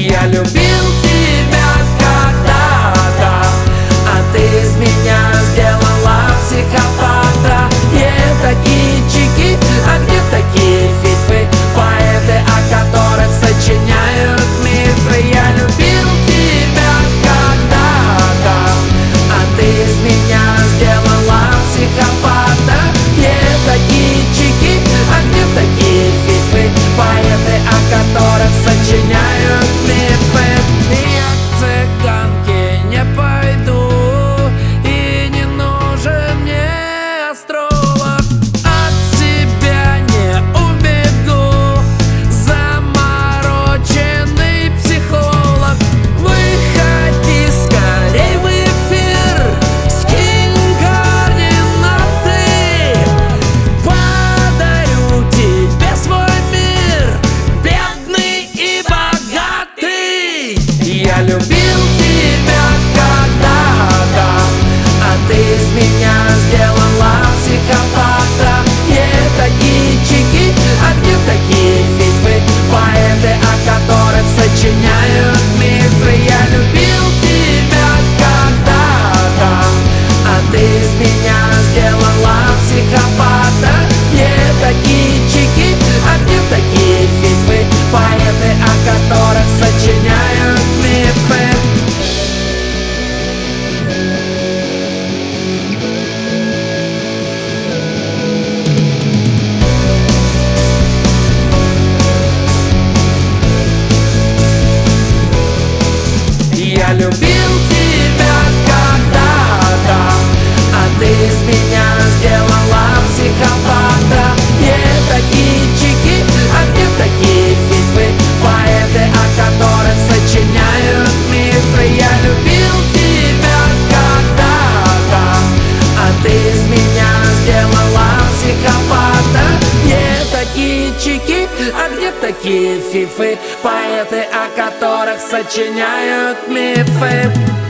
Я любил тебя когда-то, а ты из меня сделала психопата. Где такие чики, а где такие фифы, поэты, о которых сочиняют мифы? Я любил тебя когда-то, а ты из меня сделала психопата. Где такие чики, а где такие фифы, поэты, о которых сочиняют мифы? Я к цыганке не пойду, и не нужен мне астролог. От себя не убегу, замороченный психолог. Выходи скорей в эфир, скинь координаты, подарю тебе свой мир, бедный и богатый. Я любил тебя когда-то, а ты из меня сделала психопата. Где такие чики, а где такие фифы, поэты, о которых сочиняют мифы? Я любил тебя когда-то, а ты из меня сделала психопата. Где такие чики, а где такие фифы, поэты, о которых сочиняют мифы? Я любил тебя когда-то, а ты из меня сделала психопата. Где такие чики, а где такие фифы, поэты, о которых сочиняют мифы? Я любил тебя когда-то, а ты из меня сделала психопата. Где такие чики, а где такие фифы, поэты, о которых сочиняют мифы?